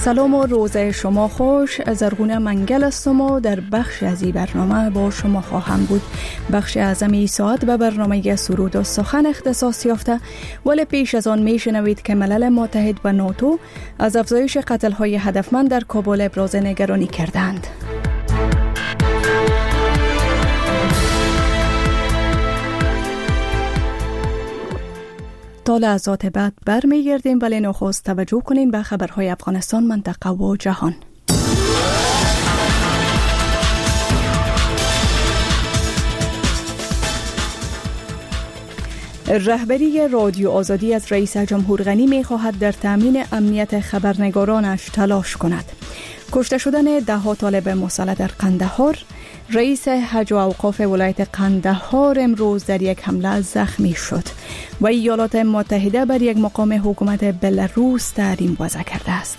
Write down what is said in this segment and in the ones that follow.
سلام و روز شما خوش. زرغونه منگل هستم و در بخش از این برنامه با شما خواهم بود. بخش اعظمی ساعت به برنامه سرود و سخن اختصاص یافته، ولی پیش از آن میشنوید که ملل متحد و ناتو از افزایش قتل‌های هدفمند در کابل ابراز نگرانی کردند. تا لحظات بعد برمیگردیم، ولی نخست توجه کنین به خبرهای افغانستان، منطقه و جهان. رهبری رادیو آزادی از رئیس جمهور غنی می‌خواهد در تامین امنیت خبرنگارانش تلاش کند. کشته شدن 10 طالب مسلح در قندهار. رئیس حج و اوقاف ولایت قندهار امروز در یک حمله زخمی شد و ایالات متحده بر یک مقام حکومت بلاروس تحریم وضع کرده است.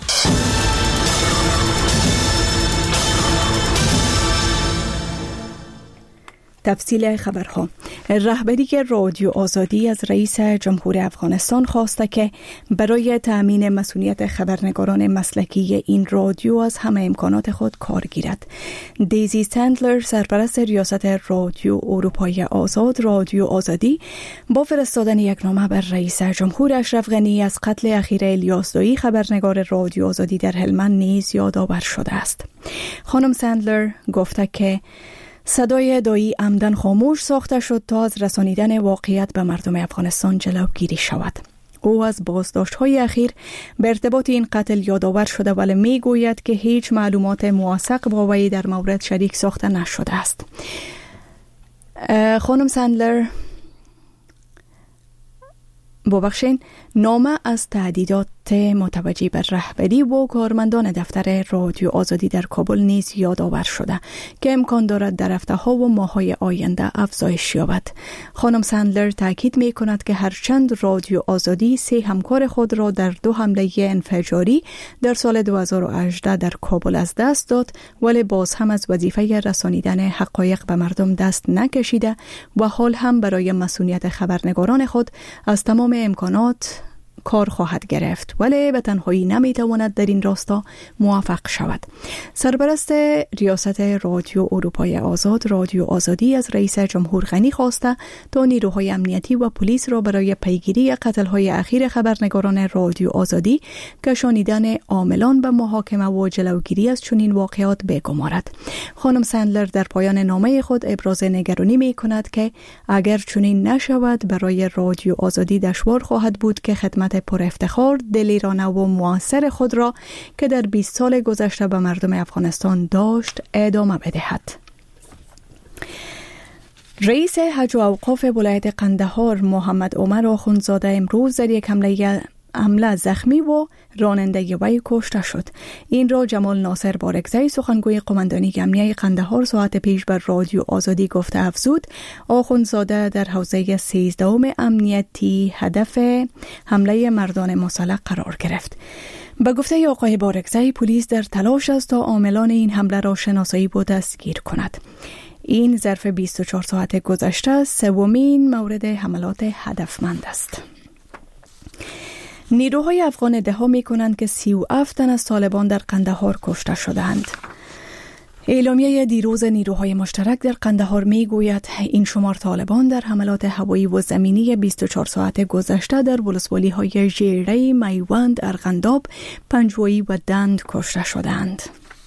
تفصیل خبرها. رهبری رادیو آزادی از رئیس جمهور افغانستان خواسته که برای تأمین مسئولیت خبرنگاران مسلکی این رادیو از همه امکانات خود کار گیرد. دیزی سندلر، سرپرست ریاست رادیو اروپای آزاد رادیو آزادی، با فرستادن یک نامه بر رئیس جمهور اشرف غنی از قتل اخیر الیاس دایی خبرنگار رادیو آزادی در هلمند نیز یادآور شده است. خانم سندلر گفته که صدای دایی عمدن خاموش ساخته شد تا از رسانیدن واقعیت به مردم افغانستان جلوگیری شود. او از بازداشت‌های اخیر به ارتباط این قتل یادآور شده، ولی می‌گوید که هیچ معلومات موثق با وی در مورد شریک ساخته نشده است. خانم سندلر ببخشین، نامه از تهدیدات متوجه بر رهبری و کارمندان دفتر رادیو آزادی در کابل نیز یادآور شده که امکان دارد در هفته‌ها و ماه‌های آینده افزایش یابد. خانم سندلر تاکید می‌کند که هرچند رادیو آزادی 3 همکار خود را در 2 حمله انفجاری در سال 2018 در کابل از دست داد، ولی باز هم از وظیفه رسانیدن حقایق به مردم دست نکشیده و حال هم برای مسئولیت خبرنگاران خود از تمام امکانات کار خواهد گرفت، ولی به تنهایی نمیتواند در این راستا موفق شود. سرپرست ریاست رادیو اروپای آزاد رادیو آزادی از رئیس جمهور غنی خواسته تا نیروهای امنیتی و پلیس را برای پیگیری قتل‌های اخیر خبرنگاران رادیو آزادی، کشانیدن عاملان به محاکمه و جلوگیری از چنین واقعات بگمارد. خانم سندلر در پایان نامه خود ابراز نگرانی می‌کند که اگر چنین نشود برای رادیو آزادی دشوار خواهد بود که خدمت پر افتخار، دلیرانه و موثر خود را که در 20 سال گذشته به مردم افغانستان داشت ادامه بدهد. رئیس حج و اوقاف ولایت قندهار محمد عمر آخوندزاده امروز در یک حمله زخمی و راننده وی کشته شد. این را جمال ناصر بارگزی، سخنگوی قماندانی امنیه قندهار، ساعت پیش بر رادیو آزادی گفته افزود آخوندزاده در حوزه 13 امنیتی هدف حمله مردان مسلح قرار گرفت. به گفته آقای بارگزی، پلیس در تلاش است تا عاملان این حمله را شناسایی و دستگیر کند. این ظرف 24 ساعت گذشته سومین مورد حملات هدفمند است. نیروهای افغان ادعا می‌کنند که 37 تن از طالبان در قندهار کشته شدند. اعلامیه دیروز نیروهای مشترک در قندهار میگوید این شمار طالبان در حملات هوایی و زمینی 24 ساعت گذشته در ولسوالی‌های ژیره، میوند، ارغنداب، پنجوایی و دند کشته شدند.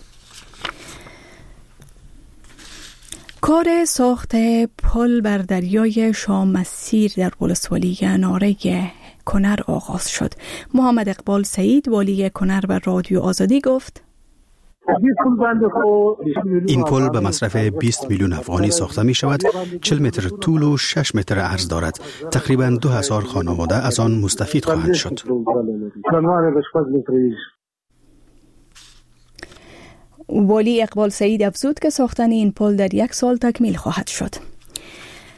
کار ساخت پل بر دریای شامسیر در ولسوالی ناره کنر آغاز شد. محمد اقبال سعید، والی کنر، و رادیو آزادی گفت این پل به مصرف 20 میلیون افغانی ساخته می شود. 40 متر طول و 6 متر عرض دارد. تقریباً 2000 خانواده از آن مستفید خواهند شد. والی اقبال سعید افزود که ساختن این پل در 1 سال تکمیل خواهد شد.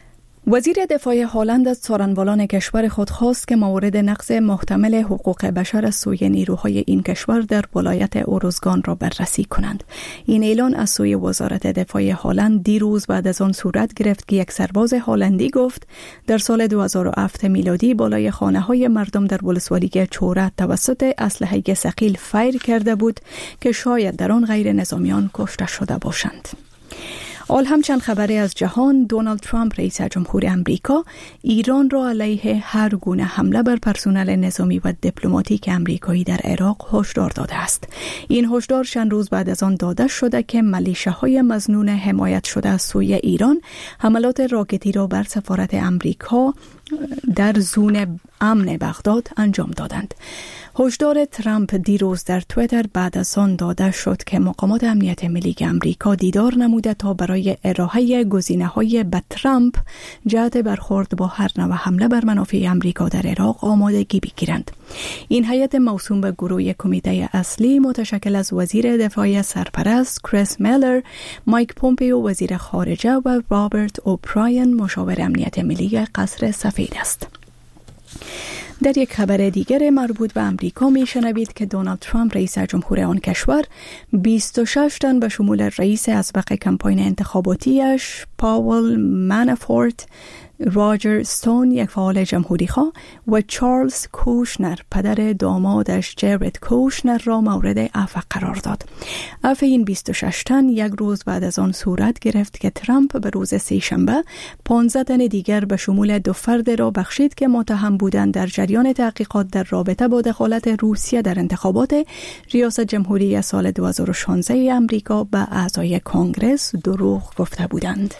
وزیر دفاع هلند از څارنوالان کشور خود خواست که مورد نقض محتمل حقوق بشر از سوی نیروهای این کشور در ولایت اوروزگان را بررسی کنند. این اعلان از سوی وزارت دفاع هلند دیروز بعد از آن صورت گرفت که یک سرباز هلندی گفت در سال 2007 میلادی بالای خانه‌های مردم در ولسوالی چوره توسط اسلحه ثقیل فیر کرده بود که شاید در آن غیر نظامیان کشته شده باشند. آل همچند خبری از جهان، دونالد ترامپ رئیس جمهور امریکا ایران را علیه هر گونه حمله بر پرسنل نظامی و دیپلماتیک امریکایی در عراق هشدار داده است. این هشدار چند روز بعد از آن داده شده که ملیشه‌های مظنون حمایت شده از سوی ایران حملات راکتی را بر سفارت امریکا در زون امن بغداد انجام دادند. هشدار ترامپ دیروز در توییتر بعد از آن داده شد که مقامات امنیت ملی امریکا دیدار نموده تا برای ارائه گزینه‌های به ترامپ جهت برخورد با هر نوع حمله بر منافع امریکا در عراق آمادگی بگیرند. این هیئت موسوم به گروه کمیته اصلی متشکل از وزیر دفاع سرپرست کریس میلر، مایک پومپیو وزیر خارجه و رابرت اوبراین مشاور امنیت ملی قصر سفید است. در یک خبر دیگر مربوط به امریکا میشنوید که دونالد ترامپ رئیس جمهور آن کشور 26 تن به شمول رئیس اسبق کمپاین انتخاباتیش پاول مانافورت، راجر ستون یک فعال جمهوری خواه و چارلز کوشنر پدر دامادش جرد کوشنر را مورد عفو قرار داد. عفو این 26 تن یک روز بعد از آن صورت گرفت که ترامپ به روز سه‌شنبه 15 تن دیگر به شمول 2 فرد را بخشید که متهم بودند در جریان تحقیقات در رابطه با دخالت روسیه در انتخابات ریاست جمهوری سال 2016 امریکا به اعضای کنگره دروغ گفته بودند.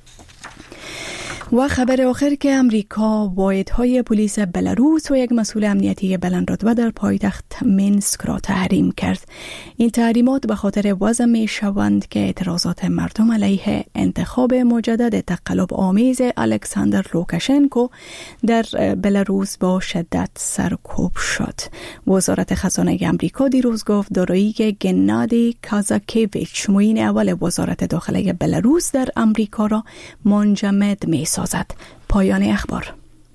و خبر آخر که امریکا واحدهای پلیس بلاروس و یک مسئول امنیتی بلندرتبه در پایتخت مینسک را تحریم کرد. این تحریمات به خاطر وضع می شوند که اعتراضات مردم علیه انتخاب مجدد تقلب آمیز الکساندر لوکاشنکو در بلاروس با شدت سرکوب شد. وزارت خزانه امریکا دیروز گفت دارایی گنادی کازاکیویچ معین اول وزارت داخله بلاروس در امریکا را منجمد می سازد. پایان اخبار.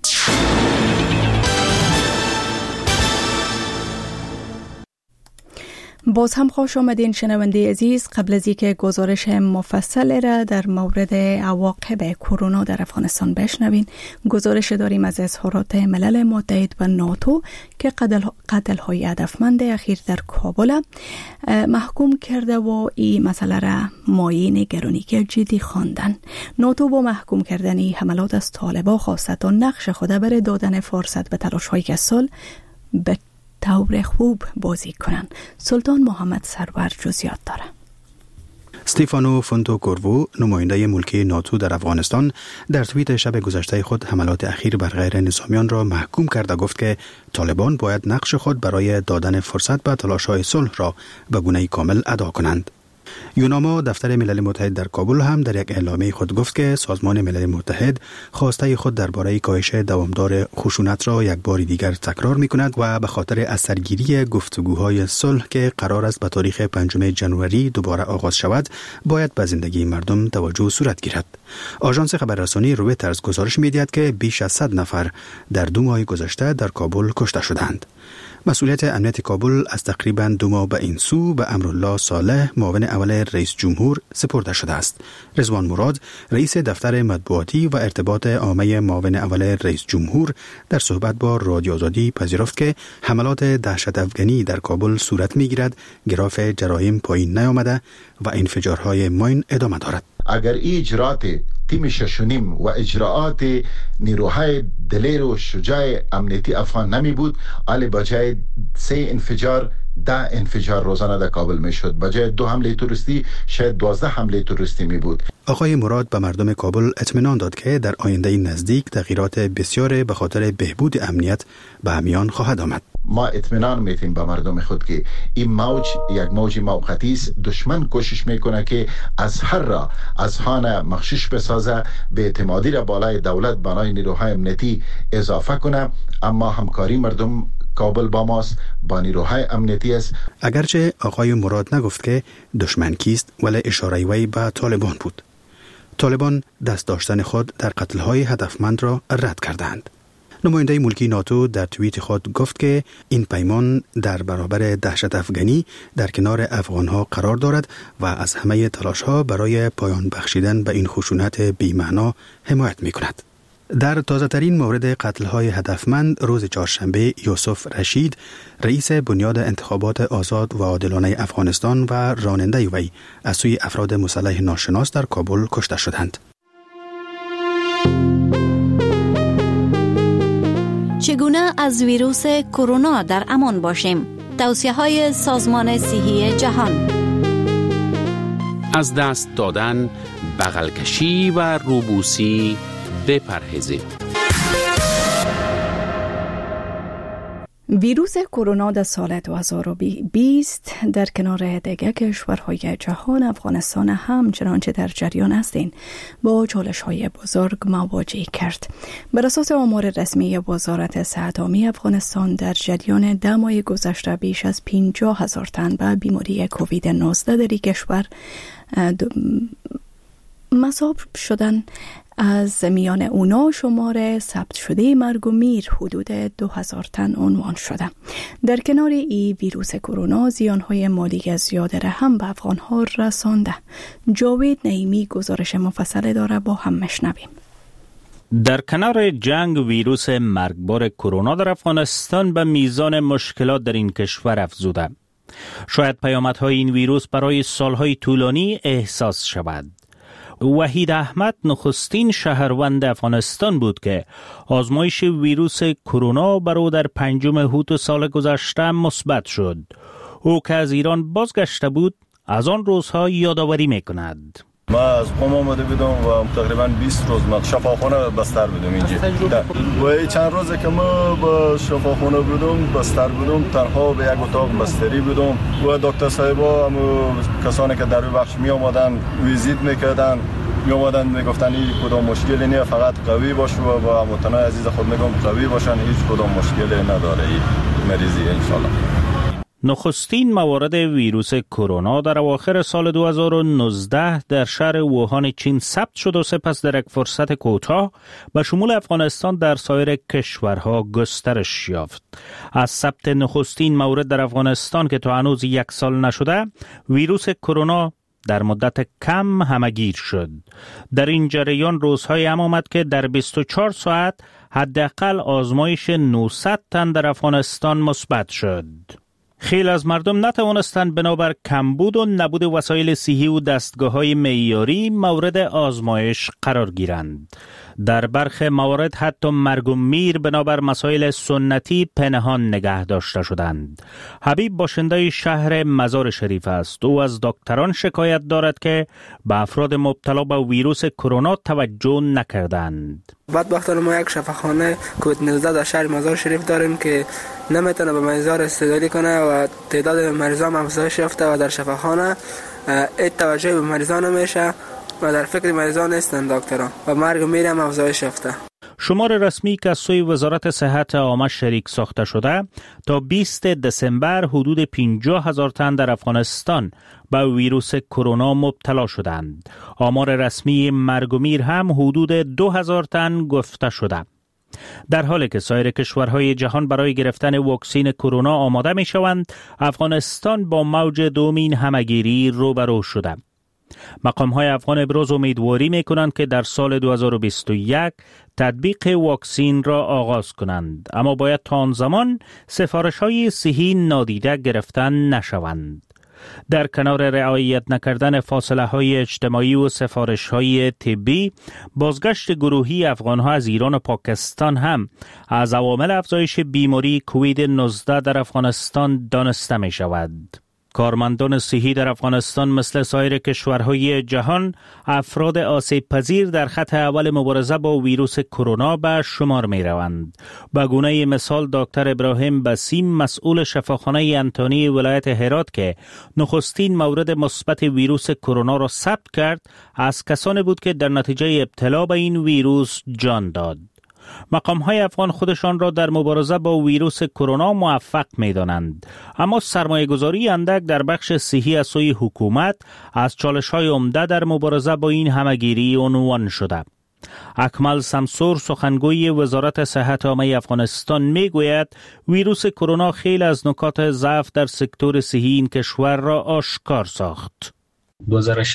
باز هم خوش آمدین شنونده عزیز. قبل از اینکه گزارش مفصل را در مورد عواقب کرونا در افغانستان بشنوین، گزارش داریم از اظهارات ملل متحد و ناتو که قتل‌های هدفمند اخیر در کابل محکوم کرده و این مسئله را مایه نگرانی جدی خواندن. ناتو با محکوم کردن حملات از طالبان خواسته تا نقش خود برای دادن فرصت به تلاش‌های کسال به طور خوب بازی کنن. سلطان محمد سرور جزئیات داره. استیفانو فونتوکورو، نماینده ملکی ناتو در افغانستان، در توییت شب گذشته خود حملات اخیر بر غیر نظامیان را محکوم کرده گفت که طالبان باید نقش خود برای دادن فرصت به تلاش‌های صلح را به گونه کامل ادا کنند. یوناما، دفتر ملل متحد در کابل، هم در یک اعلامیه خود گفت که سازمان ملل متحد خواسته خود درباره کاهش دوامدار خشونت را یک بار دیگر تکرار می‌کند و به خاطر اثرگیری گفتگوهای صلح که قرار است به تاریخ 5 ژانویه دوباره آغاز شود، باید به زندگی مردم توجه صورت گیرد. آژانس خبررسانی رویترز گزارش می‌دهد که بیش از 100 نفر در 2 ماه گذشته در کابل کشته شدند. مسئولیت امنیت کابل از تقریباً 2 ماه به این سو به امرالله صالح، معاون اول رئیس جمهور، سپرده شده است. رضوان مراد، رئیس دفتر مطبوعاتی و ارتباط عامه معاون اول رئیس جمهور، در صحبت با رادیو آزادی پذیرفت که حملات دهشت افغانی در کابل صورت می‌گیرد، گراف جرایم پایین نیامده و انفجارهای ماین ادامه دارد. اگر این اجرات تیم 6.5 و اجراعات نیروهای دلیر و شجاع امنیتی افغان نمی بود، علی بجای 3 انفجار 10 انفجار روزانه در کابل می شد. بجای 2 حمله توریستی شاید 12 حمله توریستی می بود. آقای مراد به مردم کابل اطمینان داد که در آینده نزدیک تغییرات بسیار به خاطر بهبود امنیت به میان خواهد آمد. ما اطمینان میتیم به مردم خود که این موج یک موج موقتی است. دشمن کوشش میکنه که از هر راه از خانه مخشوش بسازه، به اعتمادی را بالای دولت بنای نیروهای امنیتی اضافه کنه، اما همکاری مردم کابل با ماست، با نیروهای امنیتی است. اگرچه آقای مراد نگفت که دشمن کیست، ولی اشاره وی به طالبان بود. طالبان دست داشتن خود در قتل‌های هدفمند را رد کردند. نماینده ملکی ناتو در توییت خود گفت که این پیمان در برابر دهشت افغانی در کنار افغانها قرار دارد و از همه تلاش‌ها برای پایان بخشیدن به این خشونت بی‌معنا حمایت می‌کند. در تازه ترین مورد قتل‌های هدفمند روز چهارشنبه یوسف رشید رئیس بنیاد انتخابات آزاد و عادلانه افغانستان و راننده وی از سوی افراد مسلح ناشناس در کابل کشته شدند. چگونه از ویروس کرونا در امان باشیم؟ توصیه‌های سازمان صحی جهان. از دست دادن، بغل کشی و روبوسی بپرهیزید. ویروس کرونا در سال 2020 در کنار دیگر کشورهای جهان افغانستان هم چنانچه در جریان هستند با چالش‌های بزرگ مواجه کرد. بر اساس آمار رسمی وزارت صحت عامه افغانستان در جریان 10 ماه گذشته بیش از 50,000 تن به بیماری کووید 19 در کشور مصاب شدن. از میان اونا شمار ثبت شده مرگ و میر حدود 2,000 تن عنوان شده. در کنار این ویروس کرونا زیانهای مالی زیاده را هم به افغانها رسانده. جاوید نعیمی گزارش مفصل داره، با هم مشنویم. در کنار جنگ ویروس مرگبار کرونا در افغانستان به میزان مشکلات در این کشور افزوده. شاید پیامدهای این ویروس برای سالهای طولانی احساس شود. وحید احمد نخستین شهروند افغانستان بود که آزمایش ویروس کرونا بر او در 5 اوت سال گذشته مثبت شد. او که از ایران بازگشته بود از آن روزها یادآوری می‌کند. ما از قم آمده بودم و تقریبا 20 روز ما شفاخانه بستر بودم اینجا و چند روزه که ما با شفاخانه بودم بستر بودم، تنها به یک اتاق بستری بودم و دکتر صاحبا هم کسانی که در بخش می آمدن ویزیت میکردن، می آمدن میگفتن این کدام مشکلی نیست، فقط قوی باش و با هموطنان عزیز خود میگم قوی باشن، هیچ کدام مشکلی نداره این مریضی انشالله. نخستین موارد ویروس کرونا در اواخر سال 2019 در شهر ووهان چین ثبت شد و سپس در یک فرصت کوتاه به شمول افغانستان در سایر کشورها گسترش یافت. از ثبت نخستین مورد در افغانستان که تا هنوز 1 سال نشده، ویروس کرونا در مدت کم همگیر شد. در این جریان روزهای هم آمد که در 24 ساعت حداقل آزمایش 900 تن در افغانستان مثبت شد. خیلی از مردم نتوانستند بنابر کمبود و نبود وسایل صحی و دستگاه‌های معیاری مورد آزمایش قرار گیرند. در برخی موارد حتی مرگ و میر بنابر مسائل سنتی پنهان نگه داشته شدند. حبیب باشنده شهر مزار شریف است. او از دکتران شکایت دارد که به افراد مبتلا به ویروس کرونا توجه نکردند. بدبختانه ما یک شفاخانه کووید 19 در شهر مزار شریف داریم که نمیتونه به مریضا استقبال کنه و تعداد مریضان افزایش یافته و در شفاخانه توجه به مریضان نمیشه و در فکر مریضان نیستند دکتران و مرگ و میر هم افزایش یافته. شمار رسمی که از سوی وزارت صحت عامه شریک ساخته شده تا 20 دسامبر حدود 50,000 تن در افغانستان به ویروس کرونا مبتلا شدند. آمار رسمی مرگ و میر هم حدود 2,000 تن گفته شده. در حالی که سایر کشورهای جهان برای گرفتن واکسن کرونا آماده می شوند، افغانستان با موج دومین همگیری روبرو شده. مقام‌های افغان ابراز امیدواری می‌کنند که در سال 2021 تطبیق واکسن را آغاز کنند، اما باید تا آن زمان سفارش‌های صحی نادیده گرفته نشوند. در کنار رعایت نکردن فاصله‌های اجتماعی و سفارش‌های طبی، بازگشت گروهی افغان‌ها از ایران و پاکستان هم از عوامل افزایش بیماری کووید 19 در افغانستان دانسته می‌شود. کارمندان صحی در افغانستان مثل سایر کشورهای جهان افراد آسیب پذیر در خط اول مبارزه با ویروس کرونا به شمار می روند. به گونه مثال دکتر ابراهیم بسیم مسئول شفاخانه انتونی ولایت هرات که نخستین مورد مثبت ویروس کرونا را ثبت کرد از کسانی بود که در نتیجه ابتلا به این ویروس جان داد. مقام‌های افغان خودشان را در مبارزه با ویروس کرونا موفق می‌دانند، اما سرمایه‌گذاری اندک در بخش صحی از سوی حکومت از چالش‌های عمده در مبارزه با این همگیری عنوان شده. اکمل سمسور سخنگوی وزارت صحت عامه افغانستان میگوید ویروس کرونا خیلی از نکات ضعف در سکتور صحی این کشور را آشکار ساخت.